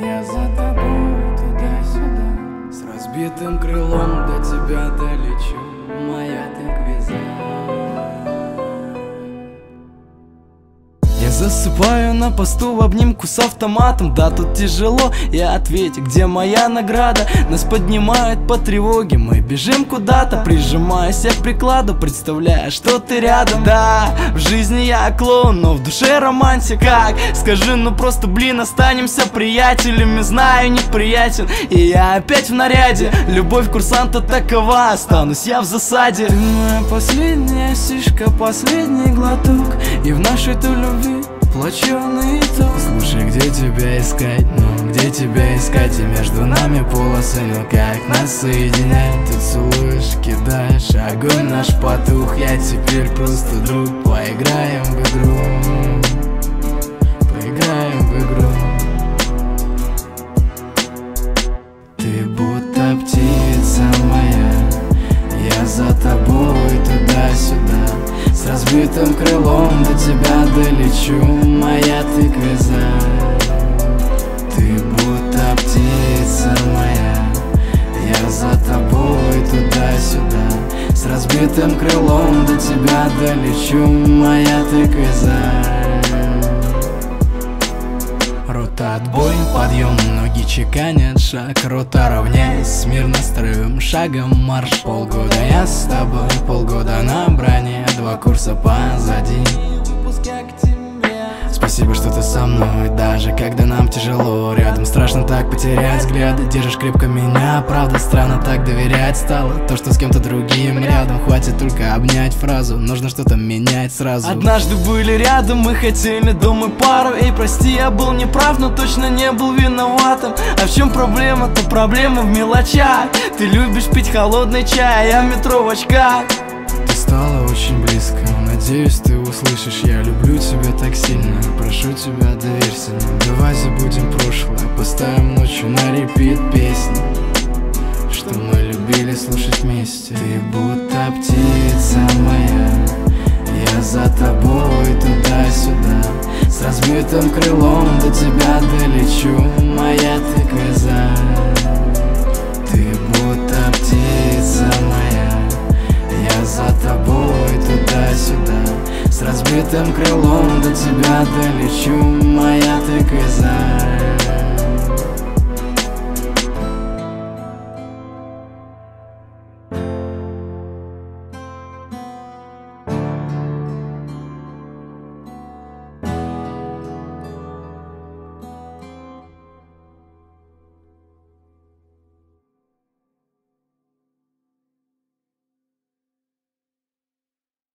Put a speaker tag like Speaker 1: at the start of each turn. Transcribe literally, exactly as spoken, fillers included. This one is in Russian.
Speaker 1: Я за тобой туда-сюда, с разбитым крылом до тебя долечу, моя ты гвизда. Я засыпаю на посту в обнимку с автоматом. Да, тут тяжело, я ответь, где моя награда? Нас поднимают по тревоге, мы бежим куда-то, прижимаясь к прикладу, представляя, что ты рядом. Да, в жизни я клоун, но в душе романтик. Как? Скажи, ну просто, блин, останемся приятелями. Знаю, неприятен, и я опять в наряде. Любовь курсанта такова, останусь я в засаде. Ты моя последняя сишка, последний глоток, и в нашей той любви сплоченный итог. Слушай, где тебя искать, ну где тебя искать? И между нами полосы, ну как нас соединяет? Ты целуешь, кидаешь, огонь наш потух. Я теперь просто друг, поиграем в игру, поиграем в игру. Ты будто птица моя, я за тобой туда-сюда, с разбитым крылом до тебя долечу, моя ты гвизда. Ты будто птица моя, я за тобой туда-сюда, с разбитым крылом до тебя долечу, моя ты гвизда. Рота отбой, подъем, ноги чеканят шаг. Рота равняясь, смирно строим шагом марш. Полгода я с тобой, полгода на броне, два курса позади. Спасибо, что ты со мной, даже когда нам тяжело. Рядом страшно так потерять взгляды, держишь крепко меня. Правда, странно так доверять стало, то, что с кем-то другим рядом. Хватит только обнять фразу, нужно что-то менять сразу. Однажды были рядом, мы хотели дом и пару. Эй, прости, я был неправ, но точно не был виноватым. А в чем проблема-то? Проблема в мелочах. Ты любишь пить холодный чай, а я в метро в очках. Ты стала очень близко, надеюсь, ты услышишь. Я люблю тебя так сильно, прошу тебя, доверься нам. Давай забудем прошлое, поставим ночью на репит песни, что мы любили слушать вместе. Ты будто птица моя, я за тобой туда-сюда, с разбитым крылом до тебя долечу, моя ты гвизда. Ты будто птица моя, я за тобой туда-сюда, с разбитым крылом до тебя долечу, моя ты гвизда.